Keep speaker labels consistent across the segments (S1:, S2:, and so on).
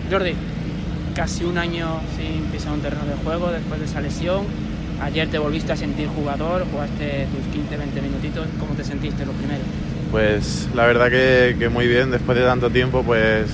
S1: Jordi, casi un año sin pisar un terreno de juego después de esa lesión. Ayer te volviste a sentir jugador, jugaste tus 15-20 minutitos. ¿Cómo te sentiste lo primero?
S2: Pues la verdad que muy bien, después de tanto tiempo, pues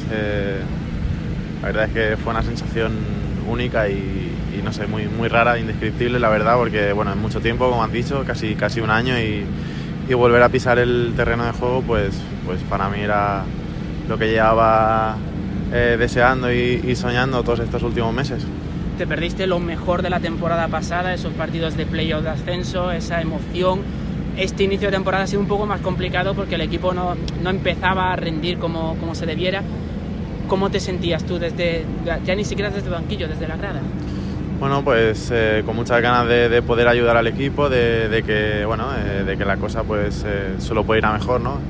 S2: la verdad es que fue una sensación única y no sé, muy rara, indescriptible, la verdad, porque bueno, en mucho tiempo, como has dicho, casi un año y volver a pisar el terreno de juego, pues para mí era lo que llevaba deseando y soñando todos estos últimos meses.
S1: Te perdiste lo mejor de la temporada pasada, esos partidos de playoff de ascenso, esa emoción. Este inicio de temporada ha sido un poco más complicado porque el equipo no empezaba a rendir como se debiera. ¿Cómo te sentías tú ya ni siquiera desde el banquillo, desde la grada?
S2: Bueno, pues con muchas ganas de poder ayudar al equipo, de que la cosa pues solo puede ir a mejor, ¿no?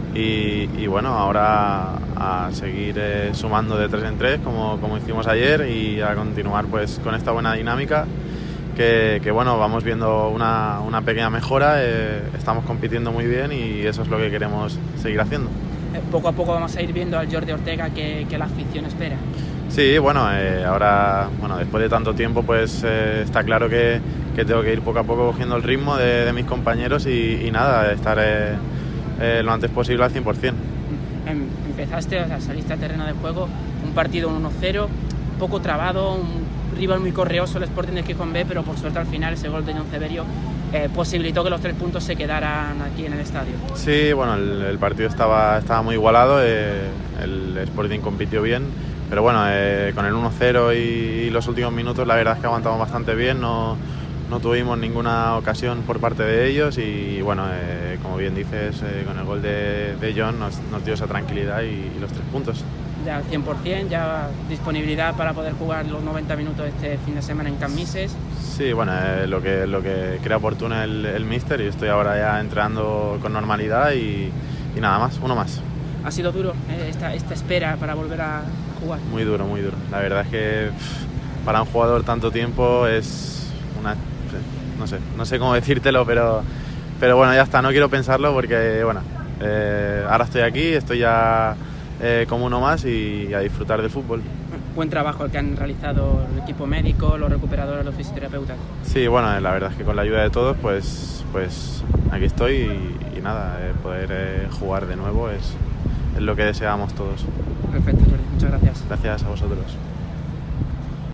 S2: Y bueno, ahora a seguir sumando de 3 en 3 como hicimos ayer y a continuar pues con esta buena dinámica que bueno, vamos viendo una pequeña mejora, estamos compitiendo muy bien y eso es lo que queremos seguir haciendo.
S1: Poco a poco vamos a ir viendo al Jordi Ortega que la afición espera.
S2: Sí, bueno, ahora, bueno, después de tanto tiempo, pues está claro que tengo que ir poco a poco cogiendo el ritmo de mis compañeros y nada, estar lo antes posible al 100%.
S1: Empezaste, o sea, saliste al terreno de juego, un partido 1-0, poco trabado, un rival muy correoso, el Sporting de Gijón B, pero por suerte al final ese gol de John Severio posibilitó que los 3 puntos se quedaran aquí en el estadio.
S2: Sí, bueno, el partido estaba muy igualado, el Sporting compitió bien, pero bueno, con el 1-0 y los últimos minutos la verdad es que aguantamos bastante bien, no tuvimos ninguna ocasión por parte de ellos y bueno, como bien dices, con el gol de John nos dio esa tranquilidad y los 3 puntos.
S1: Ya al 100%, ya disponibilidad para poder jugar los 90 minutos este fin de semana en Cammises.
S2: Sí, bueno, lo que crea oportuno el míster y estoy ahora ya entrenando con normalidad y nada más, uno más.
S1: ¿Ha sido duro esta espera para volver a jugar?
S2: Muy duro. La verdad es que para un jugador tanto tiempo es una... No sé cómo decírtelo, pero bueno, ya está, no quiero pensarlo porque bueno, ahora estoy aquí, estoy ya como uno más y a disfrutar del fútbol.
S1: Buen trabajo el que han realizado el equipo médico, los recuperadores, los fisioterapeutas.
S2: Sí, bueno, la verdad es que con la ayuda de todos pues aquí estoy y nada, poder jugar de nuevo es lo que deseamos todos.
S1: Perfecto, Jordi, muchas gracias.
S2: Gracias a vosotros.